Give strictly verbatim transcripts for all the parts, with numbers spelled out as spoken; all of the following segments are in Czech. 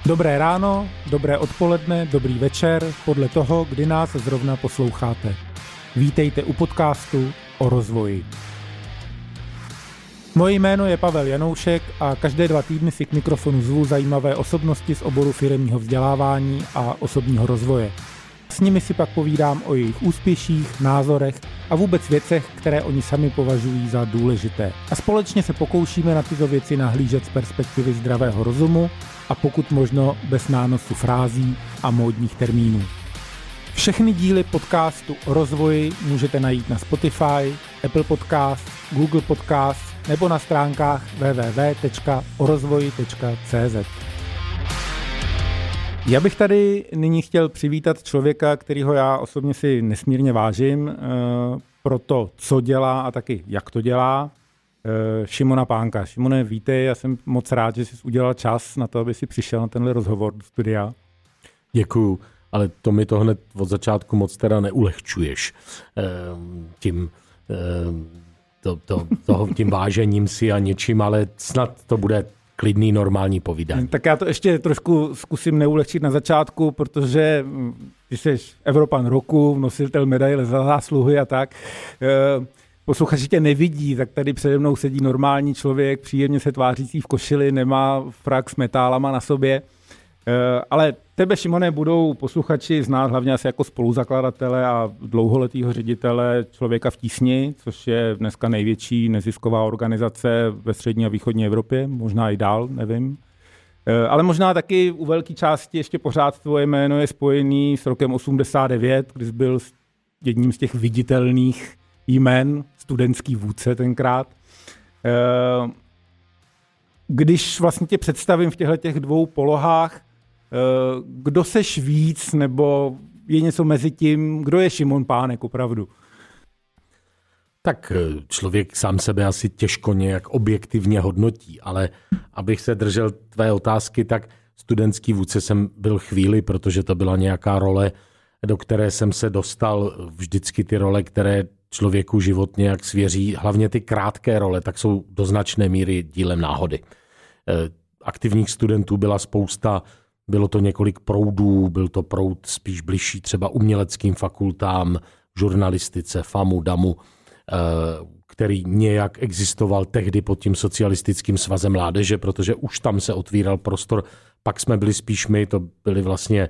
Dobré ráno, dobré odpoledne, dobrý večer, podle toho, kdy nás zrovna posloucháte. Vítejte u podcastu o rozvoji. Moje jméno je Pavel Janoušek a každé dva týdny si k mikrofonu zvu zajímavé osobnosti z oboru firemního vzdělávání a osobního rozvoje. S nimi si pak povídám o jejich úspěších, názorech a vůbec věcech, které oni sami považují za důležité. A společně se pokoušíme na tyto věci nahlížet z perspektivy zdravého rozumu a pokud možno bez nánosu frází a módních termínů. Všechny díly podcastu o rozvoji můžete najít na Spotify, Apple Podcast, Google Podcast nebo na stránkách w w w tečka o rozvoji tečka c z. Já bych tady nyní chtěl přivítat člověka, kterýho já osobně si nesmírně vážím, pro to, co dělá a taky jak to dělá. Šimona Pánka. Šimone, vítej, já jsem moc rád, že jsi udělal čas na to, aby si přišel na tenhle rozhovor do studia. Děkuju, ale to mi to hned od začátku moc teda neulehčuješ tím, to, to, toho, tím vážením si a něčím, ale snad to bude klidný, normální povídání. Tak já to ještě trošku zkusím neulehčit na začátku, protože ty jsi Evropan roku, nositel medaile za zásluhy a tak. Posluchači tě nevidí, tak tady přede mnou sedí normální člověk, příjemně se tvářící v košili, nemá frak s metálama na sobě. Ale tebe, Šimone, budou posluchači znát hlavně asi jako spoluzakladatele a dlouholetýho ředitele Člověka v tísni, což je dneska největší nezisková organizace ve střední a východní Evropě, možná i dál, nevím. Ale možná taky u velké části ještě pořád tvoje jméno je spojený s rokem osmdesát devět, kdy jsi byl jedním z těch viditelných jmen, studentský vůdce tenkrát. Když vlastně tě představím v těchto těch dvou polohách, kdo seš víc, nebo je něco mezi tím, kdo je Šimon Pánek opravdu? Tak člověk sám sebe asi těžko nějak objektivně hodnotí, ale abych se držel tvé otázky, tak studentský vůdce jsem byl chvíli, protože to byla nějaká role, do které jsem se dostal, vždycky ty role, které člověku život nějak svěří, hlavně ty krátké role, tak jsou do značné míry dílem náhody. Aktivních studentů byla spousta, bylo to několik proudů, byl to proud spíš bližší třeba uměleckým fakultám, žurnalistice, FAMu, DAMu, který nějak existoval tehdy pod tím socialistickým svazem mládeže, protože už tam se otvíral prostor. Pak jsme byli spíš my, to byly vlastně,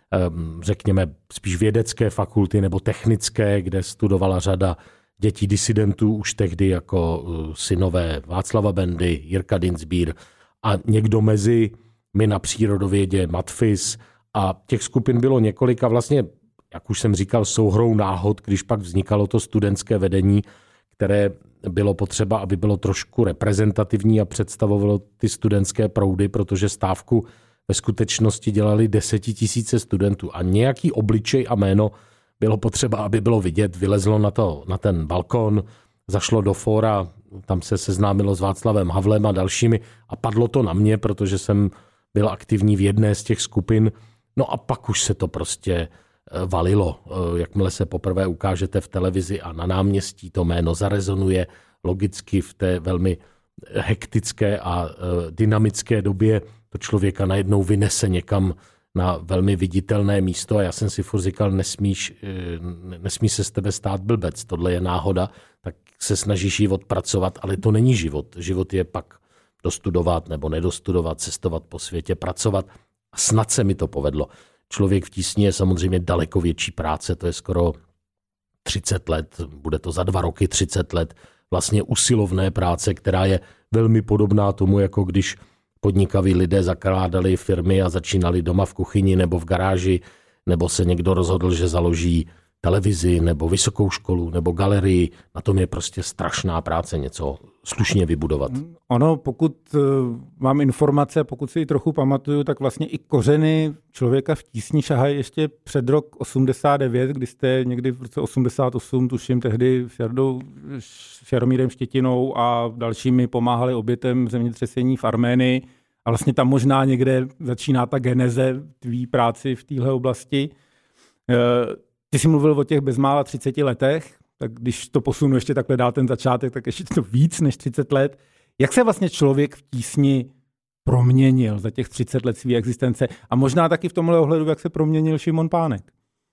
řekněme, spíš vědecké fakulty nebo technické, kde studovala řada dětí disidentů už tehdy jako synové Václava Bendy, Jirka Dienstbier a někdo mezi my na přírodovědě, Matfis, a těch skupin bylo několik a vlastně, jak už jsem říkal, souhrou náhod, když pak vznikalo to studentské vedení, které bylo potřeba, aby bylo trošku reprezentativní a představovalo ty studentské proudy, protože stávku ve skutečnosti dělali desetitisíce studentů a nějaký obličej a jméno bylo potřeba, aby bylo vidět, vylezlo na, to, na ten balkon, zašlo do fóra, tam se seznámilo s Václavem Havlem a dalšími a padlo to na mě, protože jsem byl aktivní v jedné z těch skupin. No a pak už se to prostě valilo. Jakmile se poprvé ukážete v televizi a na náměstí, to jméno zarezonuje logicky v té velmi hektické a dynamické době, to člověka najednou vynese někam na velmi viditelné místo a já jsem si furt říkal, nesmíš, nesmí se z tebe stát blbec, tohle je náhoda, tak se snažíš život pracovat, ale to není život. Život je pak dostudovat nebo nedostudovat, cestovat po světě, pracovat a snad se mi to povedlo. Člověk v tísni je samozřejmě daleko větší práce, to je skoro třicet let, bude to za dva roky třicet let vlastně usilovné práce, která je velmi podobná tomu, jako když podnikaví lidé zakládali firmy a začínali doma v kuchyni nebo v garáži, nebo se někdo rozhodl, že založí televizi nebo vysokou školu nebo galerii. Na tom je prostě strašná práce něco slušně vybudovat. Ono, pokud mám informace, pokud si ji trochu pamatuju, tak vlastně i kořeny Člověka v tísni šahají ještě před rok osmdesát devět, kdy jste někdy v roce osmdesát osm, tuším tehdy s Jardou, s Jaromírem Štětinou a dalšími pomáhali obětem zemětřesení v Arménii. A vlastně tam možná někde začíná ta geneze tvý práci v téhle oblasti. Ty jsi mluvil o těch bezmála třiceti letech, tak když to posunu ještě takhle dál ten začátek, tak ještě to víc než třicet let. Jak se vlastně Člověk v tísni proměnil za těch třicet let své existence a možná taky v tomhle ohledu, jak se proměnil Šimon Pánek?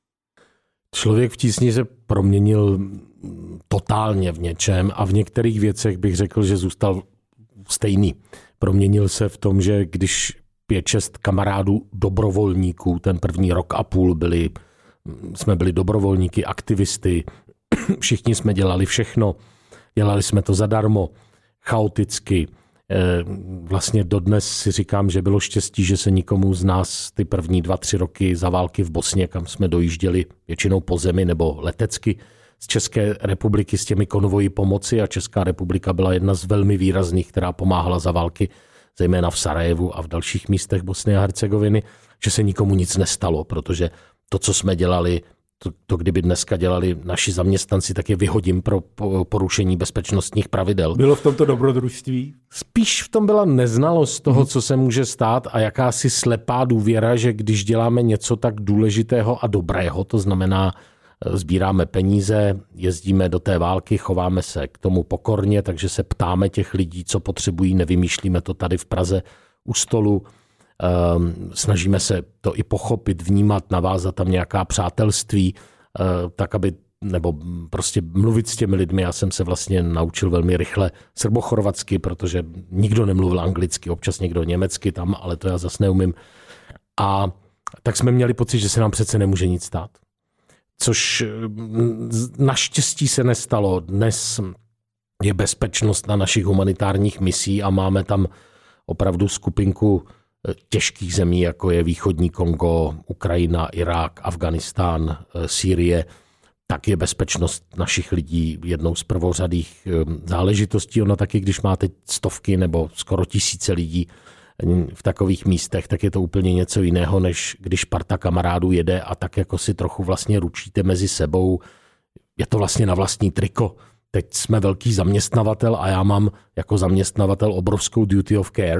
Člověk v tísni se proměnil totálně v něčem a v některých věcech bych řekl, že zůstal stejný. Proměnil se v tom, že když pět, šest kamarádů dobrovolníků, ten první rok a půl byli, jsme byli dobrovolníky, aktivisty, všichni jsme dělali všechno, dělali jsme to zadarmo, chaoticky. Vlastně dodnes si říkám, že bylo štěstí, že se nikomu z nás ty první dva, tři roky za války v Bosně, kam jsme dojížděli většinou po zemi nebo letecky z České republiky s těmi konvoji pomoci a Česká republika byla jedna z velmi výrazných, která pomáhala za války, zejména v Sarajevu a v dalších místech Bosny a Hercegoviny, že se nikomu nic nestalo, protože to, co jsme dělali, to, to kdyby dneska dělali naši zaměstnanci, tak je vyhodím pro porušení bezpečnostních pravidel. Bylo v tomto dobrodružství? Spíš v tom byla neznalost toho, co se může stát a jakási slepá důvěra, že když děláme něco tak důležitého a dobrého, to znamená, sbíráme peníze, jezdíme do té války, chováme se k tomu pokorně, takže se ptáme těch lidí, co potřebují, nevymýšlíme to tady v Praze u stolu. Snažíme se to i pochopit, vnímat, navázat tam nějaká přátelství, tak aby, nebo prostě mluvit s těmi lidmi. Já jsem se vlastně naučil velmi rychle srbochorvatsky, protože nikdo nemluvil anglicky, občas někdo německy tam, ale to já zase neumím. A tak jsme měli pocit, že se nám přece nemůže nic stát. Což naštěstí se nestalo. Dnes je bezpečnost na našich humanitárních misích a máme tam opravdu skupinku těžkých zemí, jako je východní Kongo, Ukrajina, Irák, Afganistán, Sýrie, tak je bezpečnost našich lidí jednou z prvořadých záležitostí. Ona taky, když máte stovky nebo skoro tisíce lidí v takových místech, tak je to úplně něco jiného, než když parta kamarádů jede a tak jako si trochu vlastně ručíte mezi sebou. Je to vlastně na vlastní triko. Teď jsme velký zaměstnavatel a já mám jako zaměstnavatel obrovskou duty of care,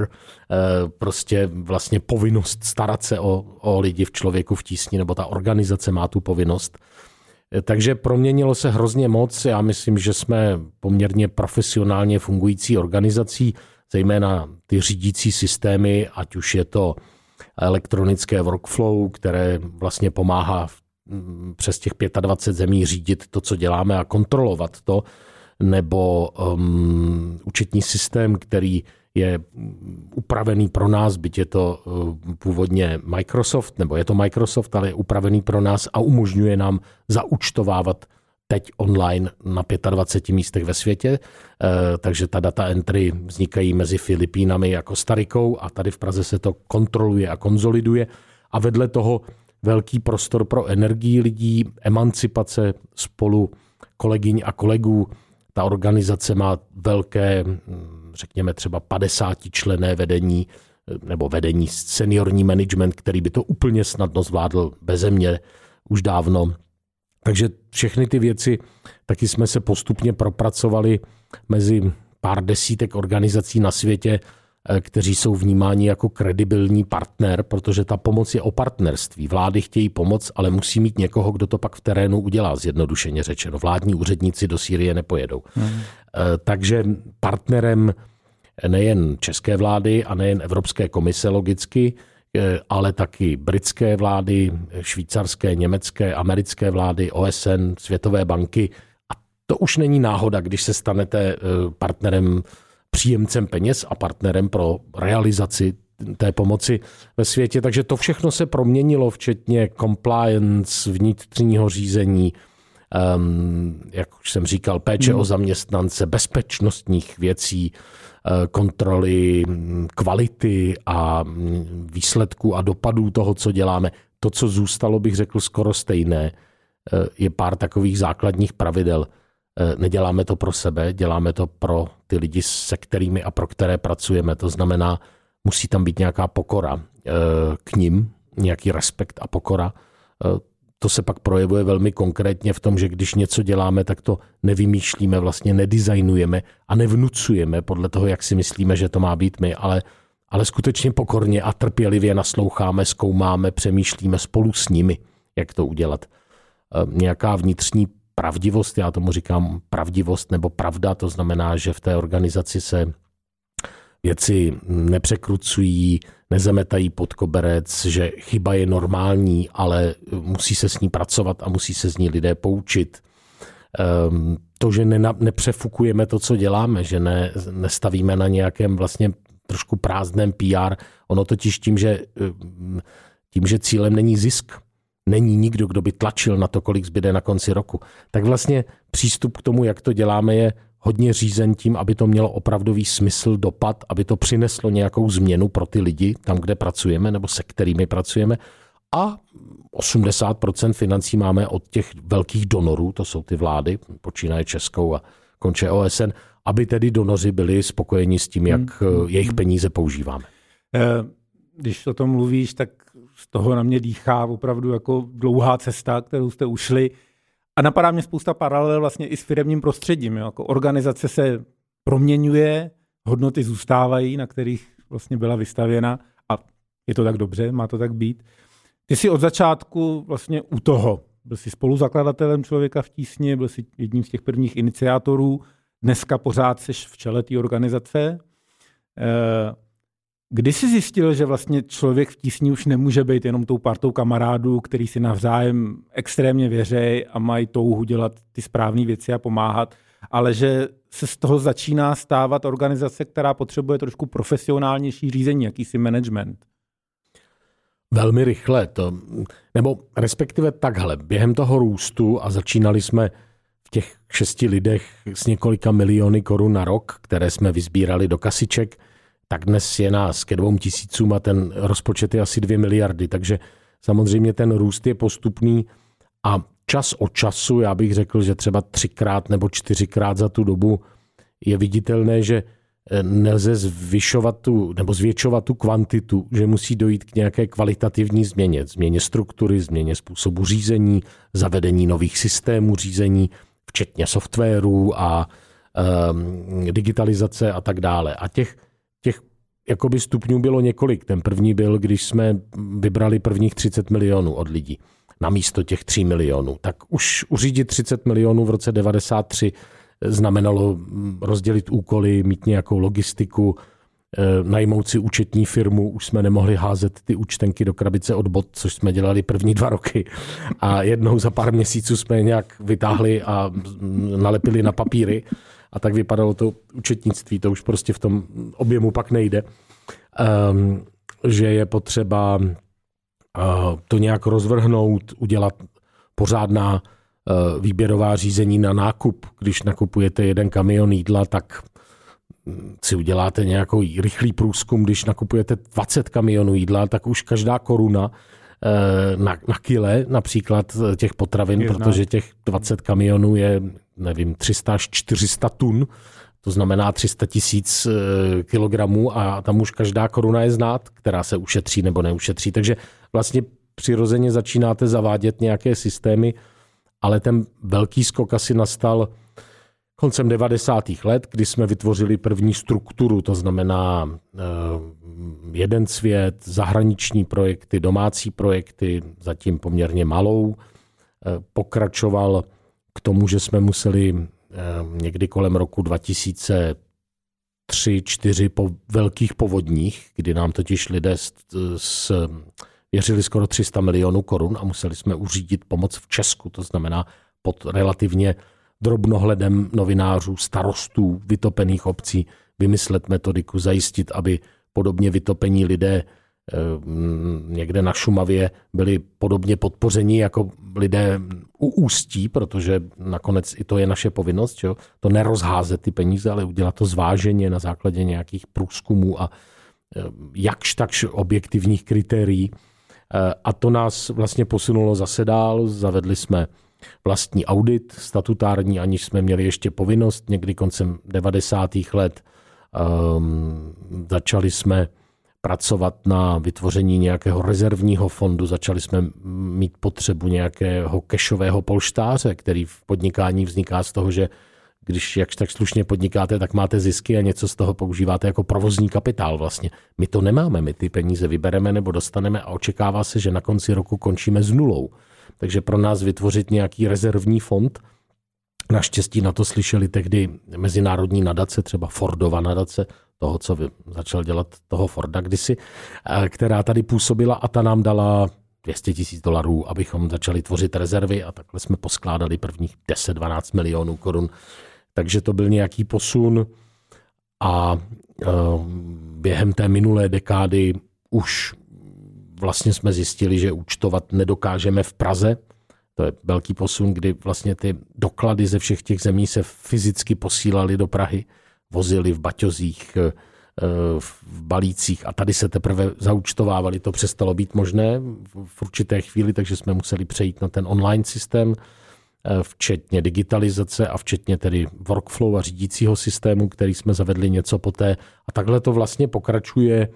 prostě vlastně povinnost starat se o, o lidi v Člověku v tísni, nebo ta organizace má tu povinnost. Takže proměnilo se hrozně moc. Já myslím, že jsme poměrně profesionálně fungující organizací, zejména ty řídící systémy, ať už je to elektronické workflow, které vlastně pomáhá přes těch dvacet pět zemí řídit to, co děláme a kontrolovat to, nebo um, účetní systém, který je upravený pro nás, byť je to uh, původně Microsoft, nebo je to Microsoft, ale je upravený pro nás a umožňuje nám zaúčtovávat teď online na dvaceti pěti místech ve světě, takže ta data entry vznikají mezi Filipínami a Kostarikou a tady v Praze se to kontroluje a konzoliduje a vedle toho velký prostor pro energii lidí, emancipace spolu kolegyň a kolegů. Ta organizace má velké, řekněme třeba padesátičlenné vedení nebo vedení seniorní management, který by to úplně snadno zvládl beze mě už dávno. Takže všechny ty věci, taky jsme se postupně propracovali mezi pár desítek organizací na světě, kteří jsou vnímáni jako kredibilní partner, protože ta pomoc je o partnerství. Vlády chtějí pomoc, ale musí mít někoho, kdo to pak v terénu udělá, zjednodušeně řečeno. Vládní úředníci do Sýrie nepojedou. Hmm. Takže partnerem nejen české vlády a nejen Evropské komise logicky, ale taky britské vlády, švýcarské, německé, americké vlády, O S N, Světové banky. A to už není náhoda, když se stanete partnerem, příjemcem peněz a partnerem pro realizaci té pomoci ve světě. Takže to všechno se proměnilo, včetně compliance, vnitřního řízení, um, jak už jsem říkal, péče hmm. o zaměstnance, bezpečnostních věcí, kontroly kvality a výsledků a dopadů toho, co děláme. To, co zůstalo, bych řekl, skoro stejné, je pár takových základních pravidel. Neděláme to pro sebe, děláme to pro ty lidi, se kterými a pro které pracujeme. To znamená, musí tam být nějaká pokora k nim, nějaký respekt a pokora. To se pak projevuje velmi konkrétně v tom, že když něco děláme, tak to nevymýšlíme, vlastně nedesignujeme a nevnucujeme podle toho, jak si myslíme, že to má být my, ale, ale skutečně pokorně a trpělivě nasloucháme, zkoumáme, přemýšlíme spolu s nimi, jak to udělat. Nějaká vnitřní pravdivost, já tomu říkám pravdivost nebo pravda, to znamená, že v té organizaci se věci nepřekrucují, nezametají pod koberec, že chyba je normální, ale musí se s ní pracovat a musí se z ní lidé poučit. To, že ne, nepřefukujeme to, co děláme, že ne, nestavíme na nějakém vlastně trošku prázdném P R, ono totiž tím, že, tím, že cílem není zisk, není nikdo, kdo by tlačil na to, kolik zbyde na konci roku, tak vlastně přístup k tomu, jak to děláme, je hodně řízen tím, aby to mělo opravdový smysl, dopad, aby to přineslo nějakou změnu pro ty lidi, tam, kde pracujeme nebo se kterými pracujeme. A osmdesát procent financí máme od těch velkých donorů, to jsou ty vlády, počínaje Českou a konče O S N, aby tedy donoři byli spokojeni s tím, jak hmm. jejich peníze používáme. Když o tom mluvíš, tak z toho na mě dýchá opravdu jako dlouhá cesta, kterou jste ušli. A napadá mě spousta paralel vlastně i s firemním prostředím. Jo? Jako organizace se proměňuje, hodnoty zůstávají, na kterých vlastně byla vystavěna a je to tak dobře, má to tak být. Ty jsi od začátku vlastně u toho. Byl jsi spoluzakladatelem Člověka v tísni, byl jsi jedním z těch prvních iniciátorů. Dneska pořád jsi v čele té organizace. Kdy jsi zjistil, že vlastně Člověk v tísni už nemůže být jenom tou partou kamarádů, který si navzájem extrémně věří a mají touhu dělat ty správné věci a pomáhat, ale že se z toho začíná stávat organizace, která potřebuje trošku profesionálnější řízení, jakýsi management? Velmi rychle to, nebo respektive takhle, během toho růstu a začínali jsme v těch šesti lidech s několika miliony korun na rok, které jsme vysbírali do kasiček, tak dnes je nás ke dvou tisícům a ten rozpočet je asi dvě miliardy, takže samozřejmě ten růst je postupný a čas od času, já bych řekl, že třeba třikrát nebo čtyřikrát za tu dobu je viditelné, že nelze zvyšovat tu, nebo zvětšovat tu kvantitu, že musí dojít k nějaké kvalitativní změně, změně struktury, změně způsobu řízení, zavedení nových systémů řízení, včetně softwarů a um, digitalizace a tak dále. A těch, těch jakoby stupňů bylo několik. Ten první byl, když jsme vybrali prvních třicet milionů od lidí na místo těch tří milionů. Tak už uřídit třicet milionů v roce devadesát tři znamenalo rozdělit úkoly, mít nějakou logistiku, najmout si účetní firmu, už jsme nemohli házet ty účtenky do krabice od bot, což jsme dělali první dva roky. A jednou za pár měsíců jsme je nějak vytáhli a nalepili na papíry. A tak vypadalo to účetnictví, to už prostě v tom objemu pak nejde. Um, že je potřeba uh, to nějak rozvrhnout, udělat pořádná uh, výběrová řízení na nákup. Když nakupujete jeden kamion jídla, tak si uděláte nějaký rychlý průzkum. Když nakupujete dvacet kamionů jídla, tak už každá koruna uh, na, na kile například těch potravin, je protože těch dvacet kamionů je, nevím, tři sta až čtyři sta tun, to znamená tři sta tisíc kilogramů a tam už každá koruna je znát, která se ušetří nebo neušetří. Takže vlastně přirozeně začínáte zavádět nějaké systémy, ale ten velký skok asi nastal koncem devadesátých let, kdy jsme vytvořili první strukturu, to znamená jeden svět, zahraniční projekty, domácí projekty, zatím poměrně malou. Pokračoval k tomu, že jsme museli někdy kolem roku dva tisíce tři čtyři po velkých povodních, kdy nám totiž lidé s, s, věřili skoro tři sta milionů korun a museli jsme uřídit pomoc v Česku, to znamená pod relativně drobnohledem novinářů, starostů, vytopených obcí, vymyslet metodiku, zajistit, aby podobně vytopení lidé někde na Šumavě byli podobně podpořeni jako lidé u Ústí, protože nakonec i to je naše povinnost, že? To nerozházet ty peníze, ale udělat to zváženě na základě nějakých průzkumů a jakž takž objektivních kritérií. A to nás vlastně posunulo zase dál, zavedli jsme vlastní audit statutární, aniž jsme měli ještě povinnost, někdy koncem devadesátých let um, začali jsme pracovat na vytvoření nějakého rezervního fondu. Začali jsme mít potřebu nějakého kešového polštáře, který v podnikání vzniká z toho, že když jakž tak slušně podnikáte, tak máte zisky a něco z toho používáte jako provozní kapitál vlastně. My to nemáme, my ty peníze vybereme nebo dostaneme a očekává se, že na konci roku končíme s nulou. Takže pro nás vytvořit nějaký rezervní fond, naštěstí na to slyšeli tehdy mezinárodní nadace, třeba Fordova nadace, toho, co začal dělat toho Forda kdysi, která tady působila a ta nám dala dvě stě tisíc dolarů, abychom začali tvořit rezervy a takhle jsme poskládali prvních deset dvanáct milionů korun. Takže to byl nějaký posun a během té minulé dekády už vlastně jsme zjistili, že účtovat nedokážeme v Praze. To je velký posun, kdy vlastně ty doklady ze všech těch zemí se fyzicky posílaly do Prahy, vozili v baťozích, v balících a tady se teprve zaúčtovávali. To přestalo být možné v určité chvíli, takže jsme museli přejít na ten online systém, včetně digitalizace a včetně tedy workflow a řídícího systému, který jsme zavedli něco poté. A takhle to vlastně pokračuje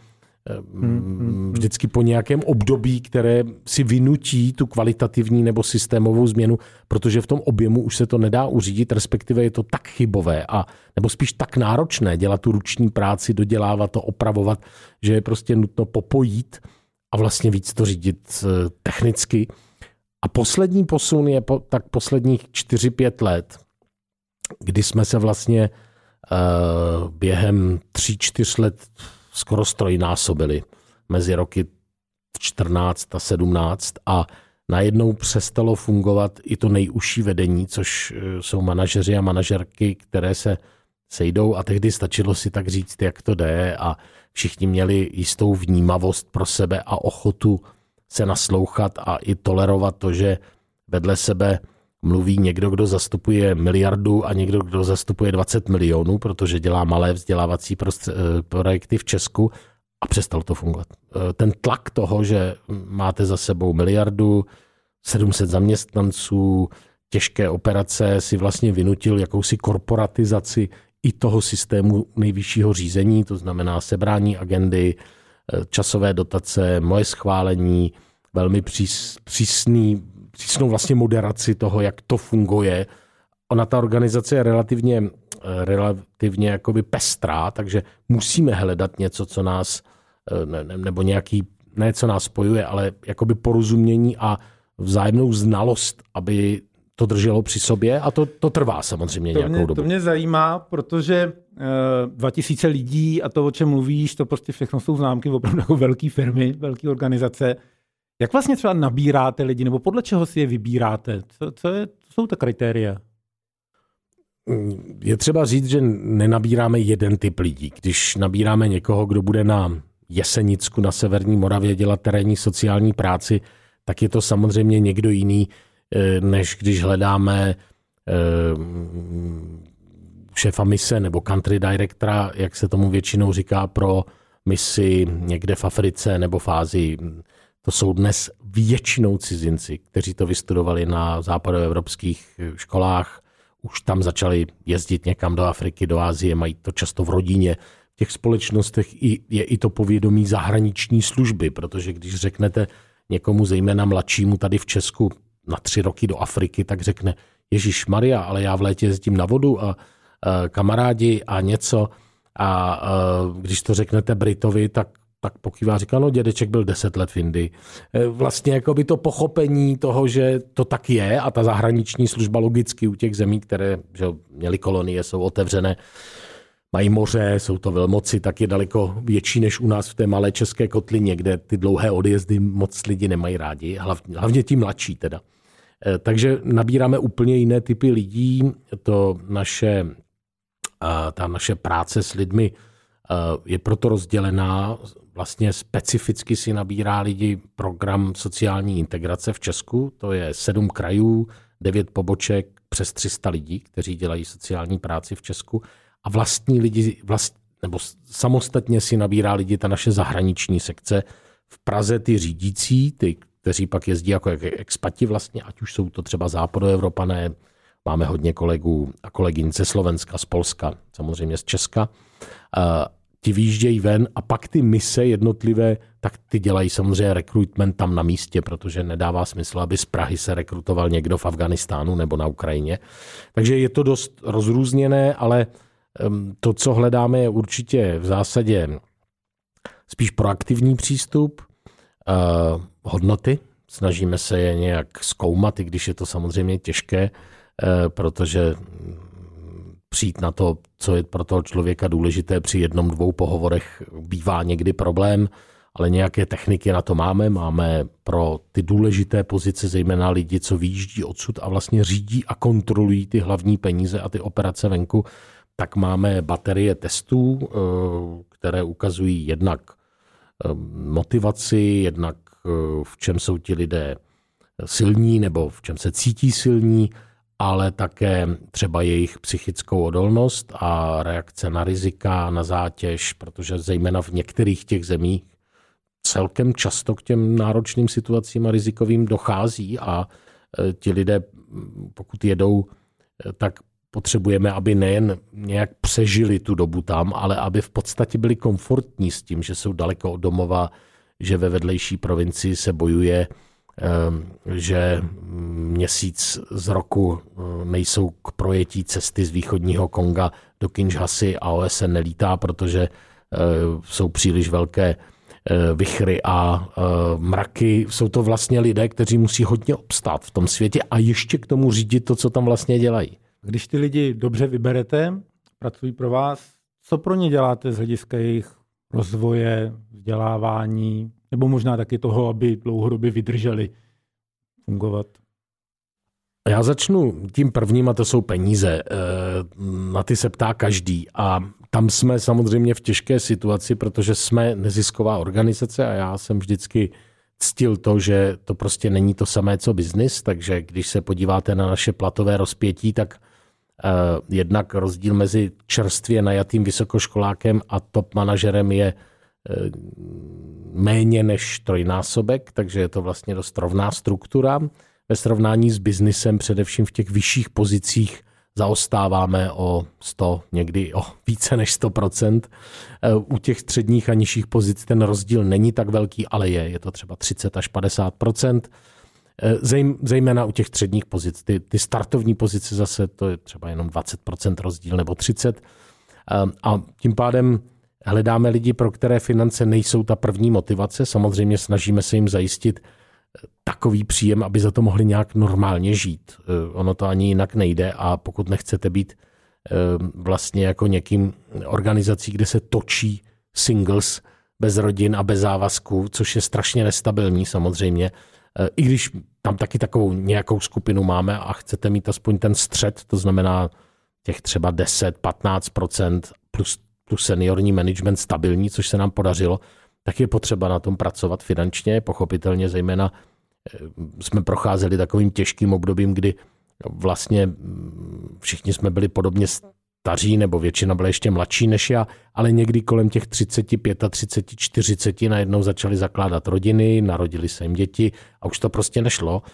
vždycky po nějakém období, které si vynutí tu kvalitativní nebo systémovou změnu, protože v tom objemu už se to nedá uřídit, respektive je to tak chybové a nebo spíš tak náročné dělat tu ruční práci, dodělávat to, opravovat, že je prostě nutno popojít a vlastně víc to řídit technicky. A poslední posun je po, tak posledních čtyři pět let, kdy jsme se vlastně uh, během tři čtyř let skoro strojnásobili mezi roky čtrnáct a sedmnáct a najednou přestalo fungovat i to nejužší vedení, což jsou manažeři a manažerky, které se sejdou a tehdy stačilo si tak říct, jak to jde a všichni měli jistou vnímavost pro sebe a ochotu se naslouchat a i tolerovat to, že vedle sebe mluví někdo, kdo zastupuje miliardu a někdo, kdo zastupuje dvacet milionů, protože dělá malé vzdělávací projekty v Česku a přestalo to fungovat. Ten tlak toho, že máte za sebou miliardu, sedm set zaměstnanců, těžké operace, si vlastně vynutil jakousi korporatizaci i toho systému nejvyššího řízení, to znamená sebrání agendy, časové dotace, moje schválení, velmi přís, přísný přísnou vlastně moderaci toho, jak to funguje. Ona, ta organizace je relativně, relativně jakoby pestrá, takže musíme hledat něco, co nás, ne, nebo nějaký, ne co nás spojuje, ale jakoby porozumění a vzájemnou znalost, aby to drželo při sobě a to, to trvá samozřejmě to nějakou mě, dobu. To mě zajímá, protože dva tisíce lidí a to, o čem mluvíš, to prostě všechno jsou známky opravdu jako velké firmy, velké organizace. Jak vlastně třeba nabíráte lidi, nebo podle čeho si je vybíráte? Co, co, je, co jsou ta kritéria? Je třeba říct, že nenabíráme jeden typ lidí. Když nabíráme někoho, kdo bude na Jesenicku na severní Moravě dělat terénní sociální práci, tak je to samozřejmě někdo jiný, než když hledáme šéfa mise nebo country directora, jak se tomu většinou říká, pro misi někde v Africe nebo v Ázii. To jsou dnes většinou cizinci, kteří to vystudovali na západoevropských školách, už tam začali jezdit někam do Afriky, do Asie, mají to často v rodině. V těch společnostech je i to povědomí zahraniční služby, protože když řeknete někomu, zejména mladšímu tady v Česku, na tři roky do Afriky, tak řekne, Ježíš Maria, ale já v létě jezdím na vodu a, a kamarádi a něco. A, a když to řeknete Britovi, tak tak pokývá, říká, no dědeček byl deset let v Indii. Vlastně jako by to pochopení toho, že to tak je a ta zahraniční služba logicky u těch zemí, které že měly kolonie, jsou otevřené, mají moře, jsou to velmoci, tak je daleko větší než u nás v té malé české kotlině, kde ty dlouhé odjezdy moc lidi nemají rádi, hlavně ti mladší teda. Takže nabíráme úplně jiné typy lidí, to naše, ta naše práce s lidmi je proto rozdělená, vlastně specificky si nabírá lidi program sociální integrace v Česku, to je sedm krajů, devět poboček, přes tři sta lidí, kteří dělají sociální práci v Česku a vlastní lidi, vlast, nebo samostatně si nabírá lidi ta naše zahraniční sekce. V Praze ty řídící, ty, kteří pak jezdí jako expati vlastně, ať už jsou to třeba západoevropané, máme hodně kolegů a kolegyň ze Slovenska, z Polska, samozřejmě z Česka. Ti vyjíždějí ven a pak ty mise jednotlivé, tak ty dělají samozřejmě rekrutment tam na místě, protože nedává smysl, aby z Prahy se rekrutoval někdo v Afghánistánu nebo na Ukrajině. Takže je to dost rozrůzněné, ale to, co hledáme, je určitě v zásadě spíš proaktivní přístup, hodnoty. Snažíme se je nějak zkoumat, i když je to samozřejmě těžké, protože přijít na to, co je pro toho člověka důležité. Při jednom, dvou pohovorech bývá někdy problém, ale nějaké techniky na to máme. Máme pro ty důležité pozice, zejména lidi, co vyjíždí odsud a vlastně řídí a kontrolují ty hlavní peníze a ty operace venku, tak máme baterie testů, které ukazují jednak motivaci, jednak v čem jsou ti lidé silní nebo v čem se cítí silní, ale také třeba jejich psychickou odolnost a reakce na rizika, na zátěž, protože zejména v některých těch zemích celkem často k těm náročným situacím a rizikovým dochází a ti lidé, pokud jedou, tak potřebujeme, aby nejen nějak přežili tu dobu tam, ale aby v podstatě byli komfortní s tím, že jsou daleko od domova, že ve vedlejší provincii se bojuje, že měsíc z roku nejsou k projetí cesty z východního Konga do Kinshasy a O S N nelítá, protože jsou příliš velké vichry a mraky. Jsou to vlastně lidé, kteří musí hodně obstát v tom světě a ještě k tomu řídit to, co tam vlastně dělají. Když ty lidi dobře vyberete, pracují pro vás, co pro ně děláte z hlediska jejich rozvoje, vzdělávání, nebo možná taky toho, aby dlouhodobě vydrželi fungovat? Já začnu tím prvním a to jsou peníze. Na ty se ptá každý a tam jsme samozřejmě v těžké situaci, protože jsme nezisková organizace a já jsem vždycky ctil to, že to prostě není to samé, co biznis, takže když se podíváte na naše platové rozpětí, tak uh, jednak rozdíl mezi čerstvě najatým vysokoškolákem a top manažerem je uh, méně než trojnásobek, takže je to vlastně dost rovná struktura. Ve srovnání s biznisem, především v těch vyšších pozicích, zaostáváme o sto, někdy o více než sto procent. U těch středních a nižších pozic ten rozdíl není tak velký, ale je. Je to třeba třicet až padesát procent. Zejména u těch středních pozic. Ty, ty startovní pozice zase to je třeba jenom dvacet procent rozdíl nebo třicet procent. A tím pádem hledáme lidi, pro které finance nejsou ta první motivace. Samozřejmě snažíme se jim zajistit takový příjem, aby za to mohli nějak normálně žít. Ono to ani jinak nejde a pokud nechcete být vlastně jako někým organizací, kde se točí singles bez rodin a bez závazků, což je strašně nestabilní samozřejmě, i když tam taky takovou nějakou skupinu máme a chcete mít aspoň ten střed, to znamená těch třeba deset až patnáct procent plus, plus seniorní management stabilní, což se nám podařilo, tak je potřeba na tom pracovat finančně. Pochopitelně zejména jsme procházeli takovým těžkým obdobím, kdy vlastně všichni jsme byli podobně staří, nebo většina byla ještě mladší než já, ale někdy kolem těch třicet, třicet pět, čtyřicet najednou začali zakládat rodiny, narodili se jim děti a už to prostě nešlo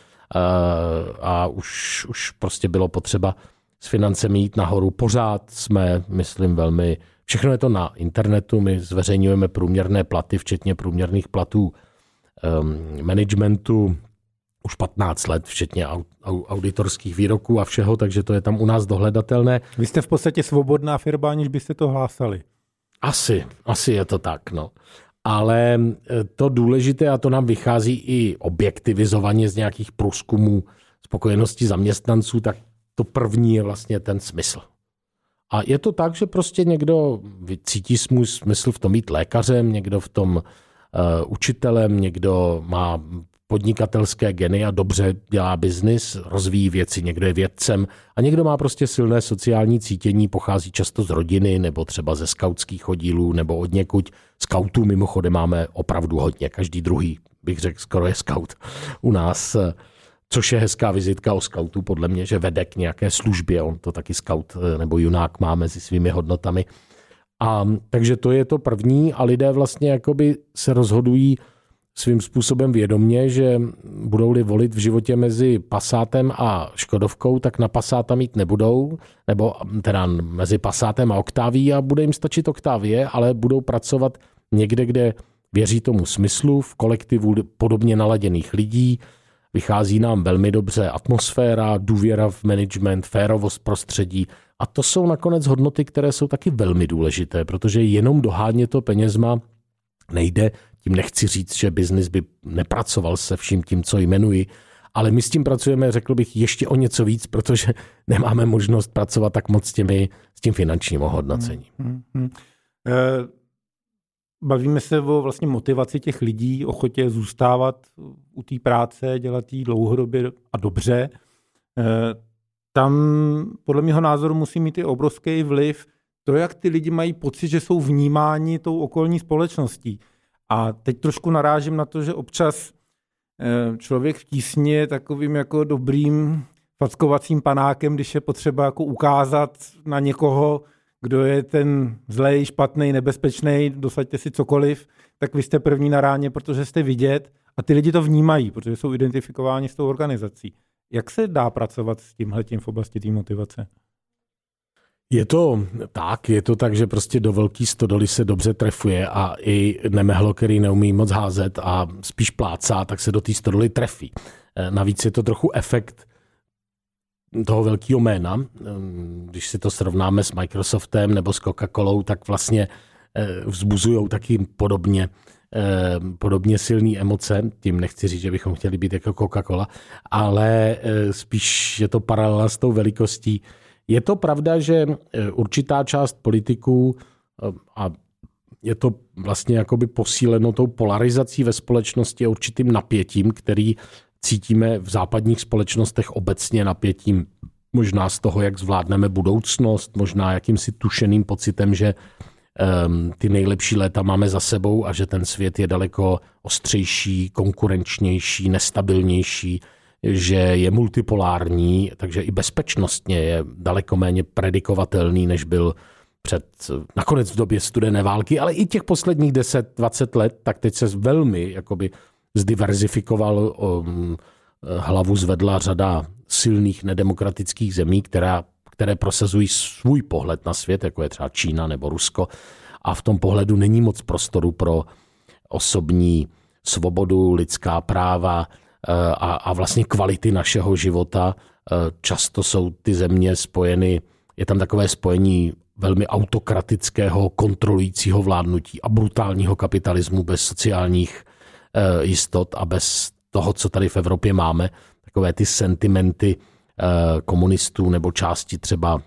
a už, už prostě bylo potřeba s financemi jít nahoru. Pořád jsme, myslím, velmi... Všechno je to na internetu, my zveřejňujeme průměrné platy, včetně průměrných platů um, managementu už patnáct let, včetně auditorských výroků a všeho, takže to je tam u nás dohledatelné. Vy jste v podstatě svobodná firma, aniž byste to hlásali. Asi, asi je to tak, no. Ale to důležité, a to nám vychází i objektivizovaně z nějakých průzkumů spokojenosti zaměstnanců, tak to první je vlastně ten smysl. A je to tak, že prostě někdo cítí svůj smysl v tom být lékařem, někdo v tom uh, učitelem, někdo má podnikatelské geny a dobře dělá biznis, rozvíjí věci, někdo je vědcem a někdo má prostě silné sociální cítění, pochází často z rodiny nebo třeba ze skautských oddílů nebo od někud. Skautů mimochodem máme opravdu hodně, každý druhý, bych řekl, skoro je skaut u nás, což je hezká vizitka o skautu, podle mě, že vede k nějaké službě, on to taky skaut nebo junák má mezi svými hodnotami. A takže to je to první a lidé vlastně jakoby se rozhodují svým způsobem vědomě, že budou-li volit v životě mezi Passátem a Škodovkou, tak na Passáta mít nebudou, nebo teda mezi Passátem a Octavií a bude jim stačit Octavie, ale budou pracovat někde, kde věří tomu smyslu, v kolektivu podobně naladěných lidí, vychází nám velmi dobře atmosféra, důvěra v management, férovost prostředí a to jsou nakonec hodnoty, které jsou taky velmi důležité, protože jenom dohánět to penězma nejde. Tím nechci říct, že biznis by nepracoval se vším tím, co jmenuji, Ale my s tím pracujeme, řekl bych, ještě o něco víc, protože nemáme možnost pracovat tak moc s, těmi, s tím finančním ohodnocením. Hmm, hmm. Bavíme se o vlastně motivaci těch lidí, ochotě zůstávat u té práce, dělat ji dlouhodobě a dobře. Tam podle mého názoru musí mít i obrovský vliv to, jak ty lidi mají pocit, že jsou vnímáni tou okolní společností. A teď trošku narážím na to, že občas člověk v tísni je takovým jako dobrým fackovacím panákem, když je potřeba jako ukázat na někoho, kdo je ten zlej, špatný, nebezpečný, dosaďte si cokoliv, tak vy jste první na ráně, protože jste vidět a ty lidi to vnímají, protože jsou identifikováni s tou organizací. Jak se dá pracovat s tímhletím v oblasti té motivace? Je to tak, je to tak, že prostě do velký stodoly se dobře trefuje a i nemehlo, který neumí moc házet a spíš plácá, tak se do té stodoly trefí. Navíc je to trochu efekt toho velkého jména. Když si to srovnáme s Microsoftem nebo s Coca-Colou, tak vlastně vzbuzujou taky podobně, podobně silné emoce. Tím nechci říct, že bychom chtěli být jako Coca-Cola, ale spíš je to paralela s tou velikostí. Je to pravda, že určitá část politiků, a je to vlastně jakoby posíleno tou polarizací ve společnosti a určitým napětím, který cítíme v západních společnostech obecně, napětím možná z toho, jak zvládneme budoucnost, možná jakýmsi tušeným pocitem, že um, ty nejlepší léta máme za sebou a že ten svět je daleko ostřejší, konkurenčnější, nestabilnější, že je multipolární, takže i bezpečnostně je daleko méně predikovatelný, než byl před, nakonec v době studené války, ale i těch posledních deset dvacet let, tak teď se velmi jakoby zdiverzifikoval, um, hlavu zvedla řada silných nedemokratických zemí, která, které prosazují svůj pohled na svět, jako je třeba Čína nebo Rusko, a v tom pohledu není moc prostoru pro osobní svobodu, lidská práva a, a vlastně kvality našeho života. Často jsou ty země spojeny, je tam takové spojení velmi autokratického, kontrolujícího vládnutí a brutálního kapitalismu bez sociálních jistot a bez toho, co tady v Evropě máme, takové ty sentimenty komunistů nebo části třeba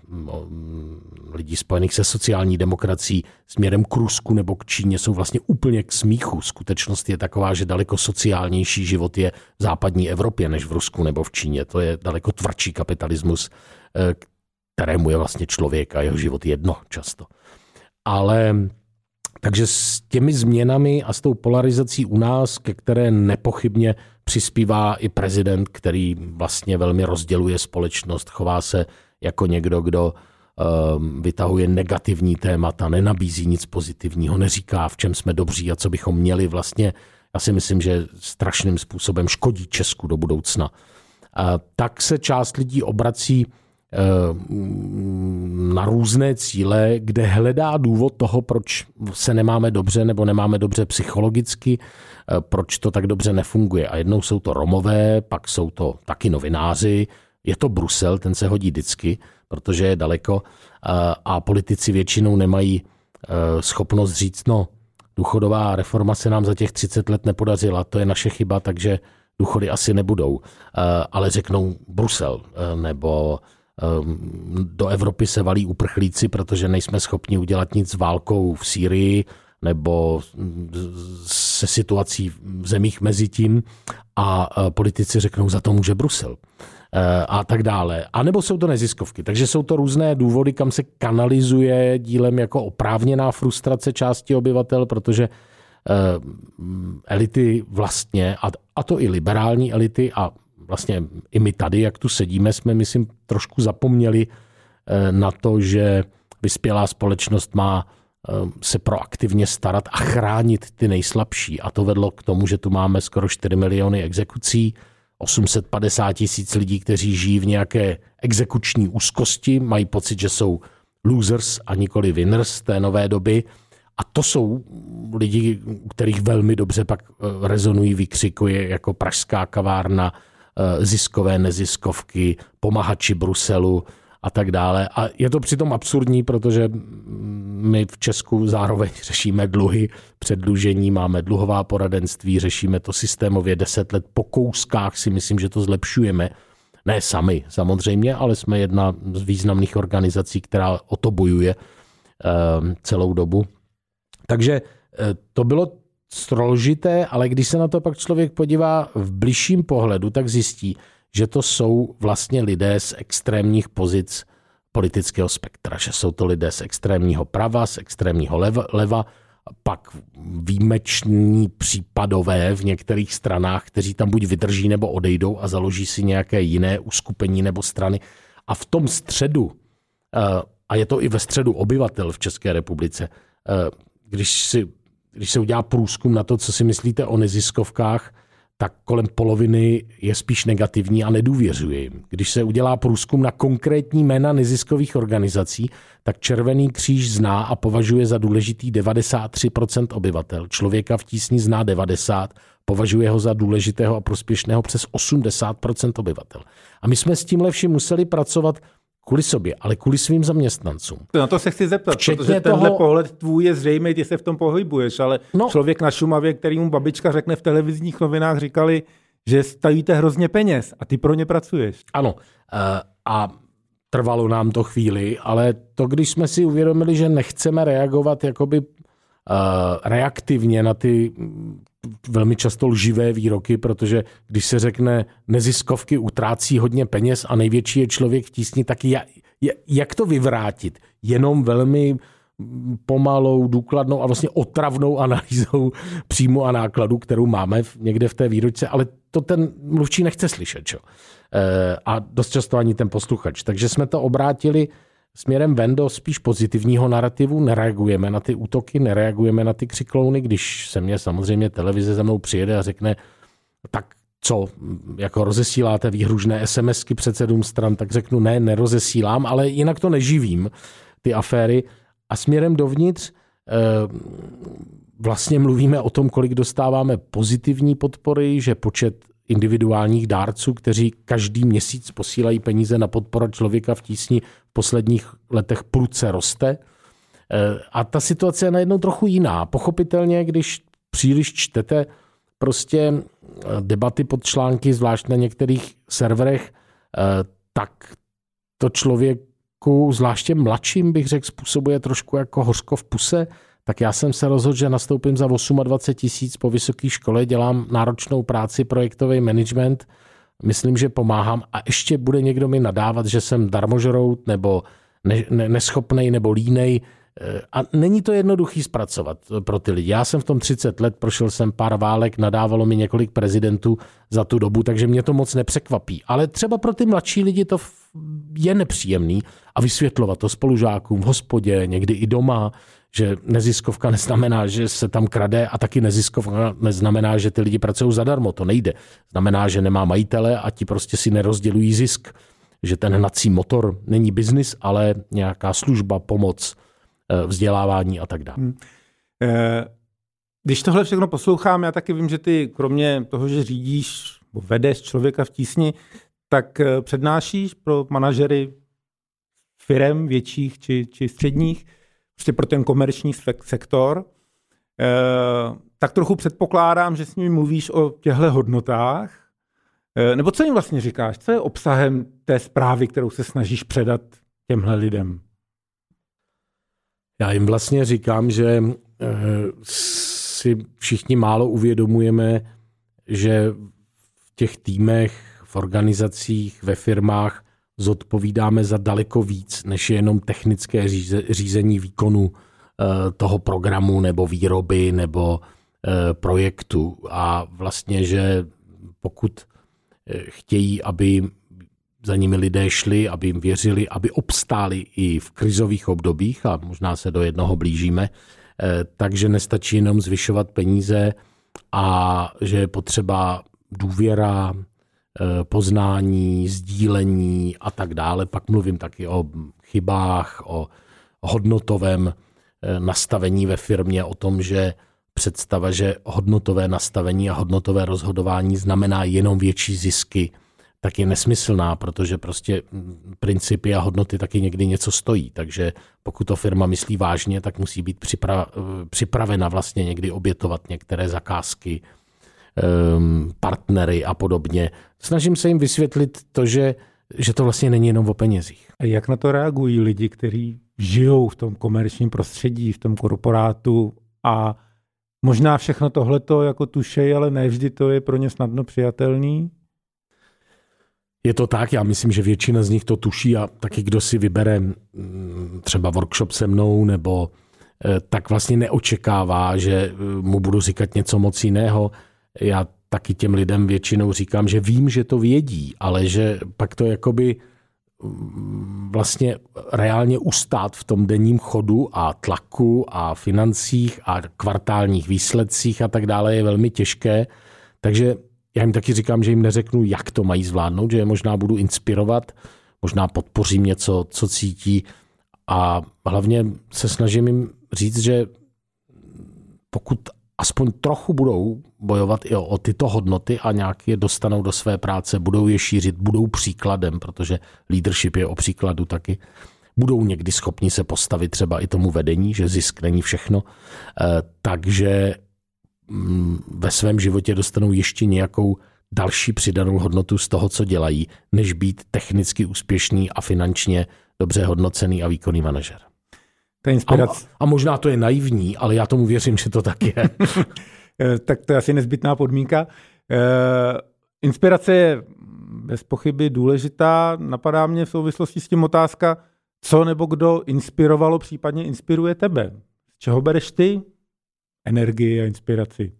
lidí spojených se sociální demokracií směrem k Rusku nebo k Číně jsou vlastně úplně k smíchu. Skutečnost je taková, že daleko sociálnější život je v západní Evropě než v Rusku nebo v Číně. To je daleko tvrdší kapitalismus, kterému je vlastně člověk a jeho život jedno často. Ale takže s těmi změnami a s tou polarizací u nás, ke které nepochybně přispívá i prezident, který vlastně velmi rozděluje společnost, chová se jako někdo, kdo um, vytahuje negativní témata, nenabízí nic pozitivního, neříká, v čem jsme dobří a co bychom měli vlastně. Já si myslím, že strašným způsobem škodí Česku do budoucna. Uh, tak se část lidí obrací na různé cíle, kde hledá důvod toho, proč se nemáme dobře nebo nemáme dobře psychologicky, proč to tak dobře nefunguje. A jednou jsou to Romové, pak jsou to taky novináři, je to Brusel, ten se hodí vždycky, protože je daleko a politici většinou nemají schopnost říct, no, důchodová reforma se nám za těch třicet let nepodařila, to je naše chyba, takže důchody asi nebudou. Ale řeknou Brusel nebo do Evropy se valí uprchlíci, protože nejsme schopni udělat nic s válkou v Sýrii nebo se situací v zemích mezi tím a politici řeknou, za to může Brusel a tak dále. A nebo jsou to neziskovky. Takže jsou to různé důvody, kam se kanalizuje dílem jako oprávněná frustrace části obyvatel, protože elity vlastně, a to i liberální elity a vlastně i my tady, jak tu sedíme, jsme, myslím, trošku zapomněli na to, že vyspělá společnost má se proaktivně starat a chránit ty nejslabší. A to vedlo k tomu, že tu máme skoro čtyři miliony exekucí, osm set padesát tisíc lidí, kteří žijí v nějaké exekuční úzkosti, mají pocit, že jsou losers a nikoli winners té nové doby. A to jsou lidi, u kterých velmi dobře pak rezonují výkřiky jako pražská kavárna, ziskové neziskovky, pomahači Bruselu a tak dále. A je to přitom absurdní, protože my v Česku zároveň řešíme dluhy, předlužení, máme dluhová poradenství, řešíme to systémově deset let po kouskách, si myslím, že to zlepšujeme. Ne sami samozřejmě, ale jsme jedna z významných organizací, která o to bojuje celou dobu. Takže to bylo složité, ale když se na to pak člověk podívá v bližším pohledu, tak zjistí, že to jsou vlastně lidé z extrémních pozic politického spektra, že jsou to lidé z extrémního prava, z extrémního leva, leva pak výjimeční případové v některých stranách, kteří tam buď vydrží nebo odejdou a založí si nějaké jiné uskupení nebo strany. A v tom středu, a je to i ve středu obyvatel v České republice, když, si, když se udělá průzkum na to, co si myslíte o neziskovkách, tak kolem poloviny je spíš negativní a nedůvěřuje jim. Když se udělá průzkum na konkrétní jména neziskových organizací, tak Červený kříž zná a považuje za důležitý devadesát tři procent obyvatel. Člověka v tísni zná devadesát, považuje ho za důležitého a prospěšného přes osmdesát procent obyvatel. A my jsme s tímhle vším museli pracovat kvůli sobě, ale kvůli svým zaměstnancům. Na to se chci zeptat, včetně protože tenhle toho... pohled tvůj je zřejmý, ty se v tom pohybuješ, ale no. Člověk na Šumavě, kterýmu babička řekne v televizních novinách, říkali, že stavíte hrozně peněz a ty pro ně pracuješ. Ano. A trvalo nám to chvíli, ale to, když jsme si uvědomili, že nechceme reagovat jakoby reaktivně na ty velmi často lživé výroky, protože když se řekne neziskovky utrácí hodně peněz a největší je člověk v tísni, tak jak to vyvrátit? Jenom velmi pomalou, důkladnou a vlastně otravnou analýzou příjmu a nákladu, kterou máme někde v té výročce, ale to ten mluvčí nechce slyšet. Čo? A dost často ani ten posluchač. Takže jsme to obrátili směrem ven do spíš pozitivního narrativu, nereagujeme na ty útoky, nereagujeme na ty křiklouny, když se mě samozřejmě televize za mnou přijede a řekne, tak co, jako rozesíláte výhružné SMSky předsedům stran, tak řeknu ne, nerozesílám, ale jinak to neživím, ty aféry. A směrem dovnitř vlastně mluvíme o tom, kolik dostáváme pozitivní podpory, že počet individuálních dárců, kteří každý měsíc posílají peníze na podporu člověka v tísni, v posledních letech prudce roste. A ta situace je najednou trochu jiná. Pochopitelně, když příliš čtete prostě debaty pod články, zvlášť na některých serverech, tak to člověku, zvláště mladším, bych řekl, způsobuje trošku jako hořko v puse. Tak já jsem se rozhodl, že nastoupím za dvacet osm tisíc po vysoké škole, dělám náročnou práci, projektový management, myslím, že pomáhám a ještě bude někdo mi nadávat, že jsem darmožrout nebo ne, ne, neschopnej nebo línej a není to jednoduchý zpracovat pro ty lidi. Já jsem v tom třicet let, prošel jsem pár válek, nadávalo mi několik prezidentů za tu dobu, takže mě to moc nepřekvapí. Ale třeba pro ty mladší lidi to je nepříjemný a vysvětlovat to spolužákům v hospodě, někdy i doma, že neziskovka neznamená, že se tam krade a taky neziskovka neznamená, že ty lidi pracují zadarmo. To nejde. Znamená, že nemá majitele a ti prostě si nerozdělují zisk. Že ten hnací motor není biznis, ale nějaká služba, pomoc, vzdělávání a tak dále. Hmm. Když tohle všechno poslouchám, já taky vím, že ty kromě toho, že řídíš, vedeš člověka v tísni, tak přednášíš pro manažery firem větších či, či středních, prostě pro ten komerční sektor, e, tak trochu předpokládám, že s nimi mluvíš o těchto hodnotách. E, nebo co jim vlastně říkáš? Co je obsahem té zprávy, kterou se snažíš předat těmhle lidem? Já jim vlastně říkám, že e, si všichni málo uvědomujeme, že v těch týmech, v organizacích, ve firmách zodpovídáme za daleko víc, než je jenom technické řízení výkonu toho programu nebo výroby nebo projektu. A vlastně, že pokud chtějí, aby za nimi lidé šli, aby jim věřili, aby obstáli i v krizových obdobích, a možná se do jednoho blížíme, takže nestačí jenom zvyšovat peníze a že je potřeba důvěra, poznání, sdílení a tak dále. Pak mluvím taky o chybách, o hodnotovém nastavení ve firmě, o tom, že představa, že hodnotové nastavení a hodnotové rozhodování znamená jenom větší zisky, tak je nesmyslná, protože prostě principy a hodnoty taky někdy něco stojí. Takže pokud to firma myslí vážně, tak musí být připra- připravena vlastně někdy obětovat některé zakázky, partnery a podobně. Snažím se jim vysvětlit to, že, že to vlastně není jenom o penězích. A jak na to reagují lidi, kteří žijou v tom komerčním prostředí, v tom korporátu a možná všechno tohleto jako tušej, ale ne vždy to je pro ně snadno přijatelný? Je to tak, já myslím, že většina z nich to tuší a taky kdo si vybere třeba workshop se mnou nebo tak vlastně neočekává, že mu budu říkat něco moc jiného. Já taky těm lidem většinou říkám, že vím, že to vědí, ale že pak to jakoby vlastně reálně ustát v tom denním chodu a tlaku a financích a kvartálních výsledcích a tak dále je velmi těžké. Takže já jim taky říkám, že jim neřeknu, jak to mají zvládnout, že je možná budu inspirovat, možná podpořím něco, co cítí a hlavně se snažím jim říct, že pokud aspoň trochu budou bojovat i o, o tyto hodnoty a nějak je dostanou do své práce, budou je šířit, budou příkladem, protože leadership je o příkladu taky, budou někdy schopni se postavit třeba i tomu vedení, že zisk není všechno, takže ve svém životě dostanou ještě nějakou další přidanou hodnotu z toho, co dělají, než být technicky úspěšný a finančně dobře hodnocený a výkonný manažer. Ta inspirace... A, a možná to je naivní, ale já tomu věřím, že to tak je. Tak to je asi nezbytná podmínka. Inspirace je bez pochyby důležitá. Napadá mě v souvislosti s tím otázka, co nebo kdo inspirovalo, případně inspiruje tebe. Z čeho bereš ty energii a inspiraci?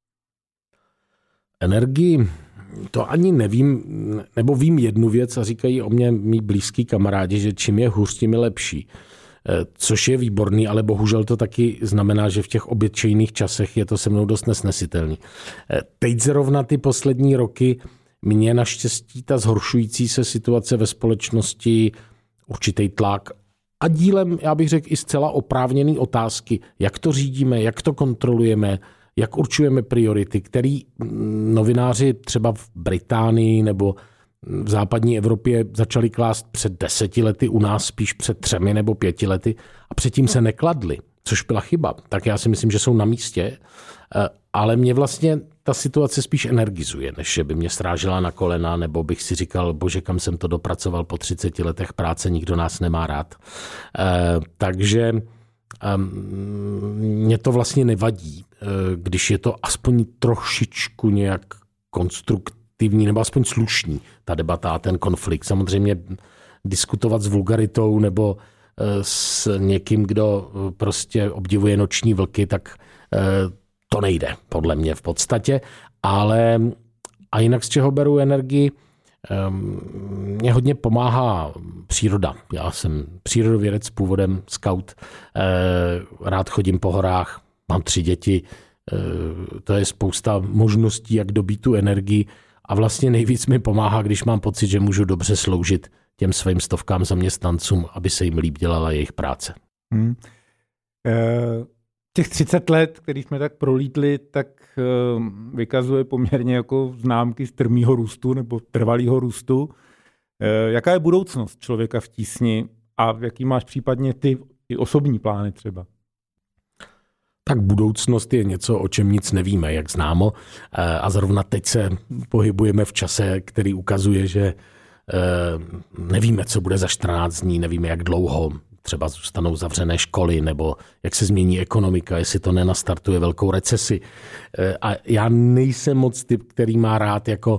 Energii, to ani nevím, nebo vím jednu věc a říkají o mě mý blízký kamarádi, že čím je hůř, tím je lepší. Což je výborný, ale bohužel to taky znamená, že v těch obyčejných časech je to se mnou dost nesnesitelný. Teď zrovna ty poslední roky mě naštěstí ta zhoršující se situace ve společnosti, určitý tlak a dílem, já bych řekl, i zcela oprávněný otázky, jak to řídíme, jak to kontrolujeme, jak určujeme priority, který novináři třeba v Británii nebo v západní Evropě začali klást před deseti lety, u nás spíš před třemi nebo pěti lety a předtím se nekladli, což byla chyba. Tak já si myslím, že jsou na místě, ale mě vlastně ta situace spíš energizuje, než že by mě strážila na kolena, nebo bych si říkal, bože, kam jsem to dopracoval po třiceti letech práce, nikdo nás nemá rád. Takže mě to vlastně nevadí, když je to aspoň trošičku nějak konstruktivní, nebo aspoň slušný, ta debata a ten konflikt. Samozřejmě diskutovat s vulgaritou nebo s někým, kdo prostě obdivuje Noční vlky, tak to nejde, podle mě v podstatě. Ale a jinak z čeho beru energii, mě hodně pomáhá příroda. Já jsem přírodovědec původem, scout, rád chodím po horách, mám tři děti, to je spousta možností, jak dobít tu energii a vlastně nejvíc mi pomáhá, když mám pocit, že můžu dobře sloužit těm svým stovkám zaměstnancům, aby se jim líp dělala jejich práce. Hmm. E, těch třicet let, který jsme tak prolítli, tak e, vykazuje poměrně jako známky strmýho růstu nebo trvalého růstu. E, jaká je budoucnost člověka v tísni a jaký máš případně ty i osobní plány třeba? Tak budoucnost je něco, o čem nic nevíme, jak známo. A zrovna teď se pohybujeme v čase, který ukazuje, že nevíme, co bude za čtrnáct dní, nevíme, jak dlouho třeba zůstanou zavřené školy, nebo jak se změní ekonomika, jestli to nenastartuje velkou recesi. A já nejsem moc typ, který má rád jako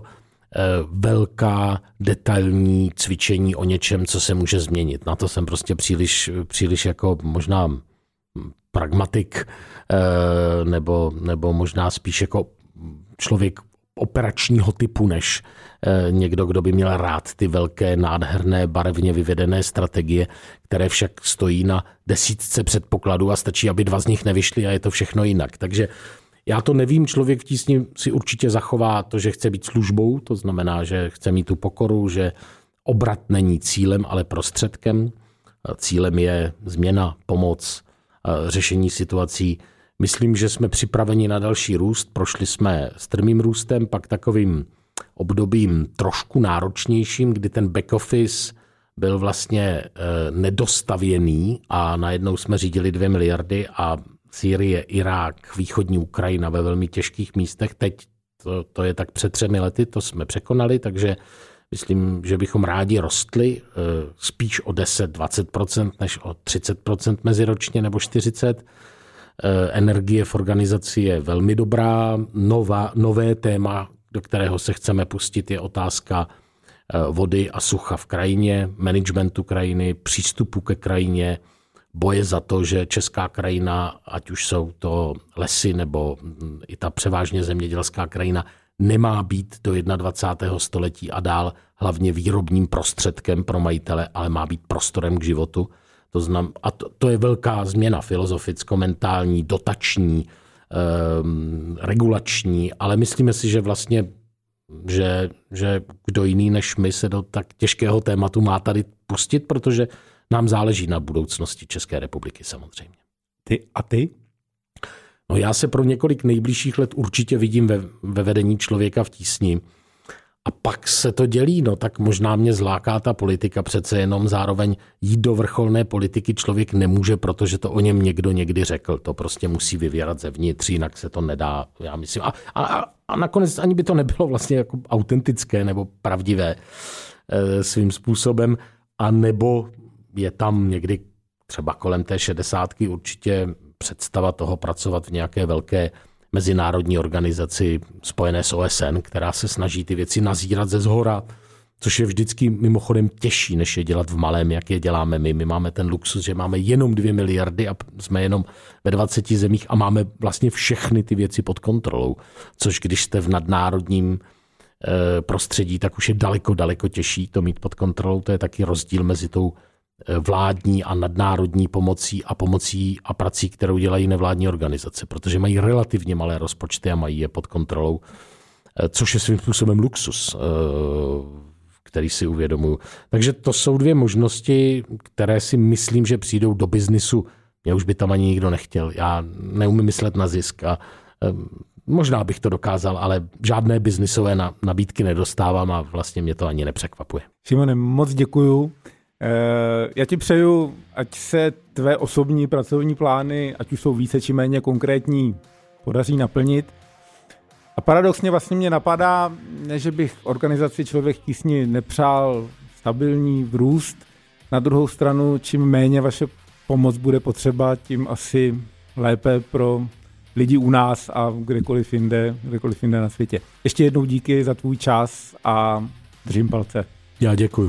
velká detailní cvičení o něčem, co se může změnit. Na to jsem prostě příliš, příliš jako možná pragmatik, nebo, nebo možná spíš jako člověk operačního typu, než někdo, kdo by měl rád ty velké, nádherné, barevně vyvedené strategie, které však stojí na desítce předpokladů a stačí, aby dva z nich nevyšly a je to všechno jinak. Takže já to nevím, člověk v tísni si určitě zachová to, že chce být službou, to znamená, že chce mít tu pokoru, že obrat není cílem, ale prostředkem. Cílem je změna, pomoc, řešení situací. Myslím, že jsme připraveni na další růst. Prošli jsme strmým růstem, pak takovým obdobím trošku náročnějším, kdy ten back office byl vlastně nedostavěný a najednou jsme řídili dvě miliardy a Sýrie, Irák, východní Ukrajina ve velmi těžkých místech. Teď to, to je tak před třemi lety, to jsme překonali, takže myslím, že bychom rádi rostli spíš o deset až dvacet procent než o třicet procent meziročně nebo čtyřicet procent. Energie v organizaci je velmi dobrá. Nová, nové téma, do kterého se chceme pustit, je otázka vody a sucha v krajině, managementu krajiny, přístupu ke krajině, boje za to, že česká krajina, ať už jsou to lesy nebo i ta převážně zemědělská krajina, nemá být do dvacátého prvního století a dál hlavně výrobním prostředkem pro majitele, ale má být prostorem k životu. To znam, a to, to je velká změna filozoficko-mentální, dotační, um, regulační, ale myslíme si, že vlastně, že, že kdo jiný než my se do tak těžkého tématu má tady pustit, protože nám záleží na budoucnosti České republiky samozřejmě. Ty a ty? No já se pro několik nejbližších let určitě vidím ve, ve vedení Člověka v tísni. A pak se to dělí, no tak možná mě zláká ta politika, přece jenom zároveň jít do vrcholné politiky člověk nemůže, protože to o něm někdo někdy řekl. To prostě musí vyvěrat zevnitř, jinak se to nedá, já myslím. A, a, a nakonec ani by to nebylo vlastně jako autentické nebo pravdivé e, svým způsobem. A nebo je tam někdy třeba kolem té šedesátky určitě představa toho pracovat v nějaké velké mezinárodní organizaci spojené s O S N, která se snaží ty věci nazírat ze zhora, což je vždycky mimochodem těžší, než je dělat v malém, jak je děláme my. My máme ten luxus, že máme jenom dvě miliardy a jsme jenom ve dvaceti zemích a máme vlastně všechny ty věci pod kontrolou, což když jste v nadnárodním prostředí, tak už je daleko, daleko těžší to mít pod kontrolou. To je taky rozdíl mezi tou vládní a nadnárodní pomocí a pomocí a prací, kterou dělají nevládní organizace, protože mají relativně malé rozpočty a mají je pod kontrolou, což je svým způsobem luxus, který si uvědomuju. Takže to jsou dvě možnosti, které si myslím, že přijdou do biznisu. Mě už by tam ani nikdo nechtěl. Já neumím myslet na zisk a možná bych to dokázal, ale žádné biznisové nabídky nedostávám a vlastně mě to ani nepřekvapuje. Šimone, moc děkuju. Já ti přeju, ať se tvé osobní pracovní plány, ať už jsou více či méně konkrétní, podaří naplnit. A paradoxně vlastně mě napadá, ne, že bych organizaci Člověk v tísni nepřál stabilní růst. Na druhou stranu, čím méně vaše pomoc bude potřeba, tím asi lépe pro lidi u nás a kdekoliv jinde, kdekoliv jinde na světě. Ještě jednou díky za tvůj čas a držím palce. Já děkuju.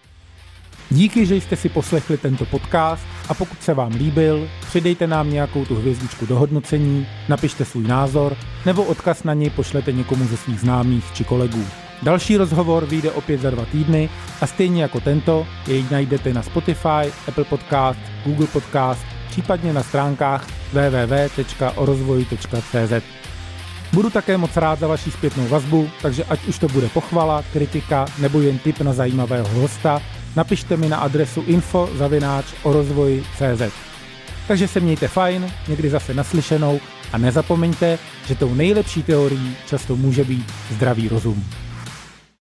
Díky, že jste si poslechli tento podcast a pokud se vám líbil, přidejte nám nějakou tu hvězdičku do hodnocení, napište svůj názor nebo odkaz na něj pošlete někomu ze svých známých či kolegů. Další rozhovor vyjde opět za dva týdny a stejně jako tento jej najdete na Spotify, Apple Podcast, Google Podcast, případně na stránkách w w w tečka o rozvoji tečka c z. Budu také moc rád za vaši zpětnou vazbu, takže ať už to bude pochvala, kritika nebo jen tip na zajímavého hosta, napište mi na adresu info zavináč o rozvoji tečka c z. Takže se mějte fajn, někdy zase naslyšenou a nezapomeňte, že tou nejlepší teorií často může být zdravý rozum.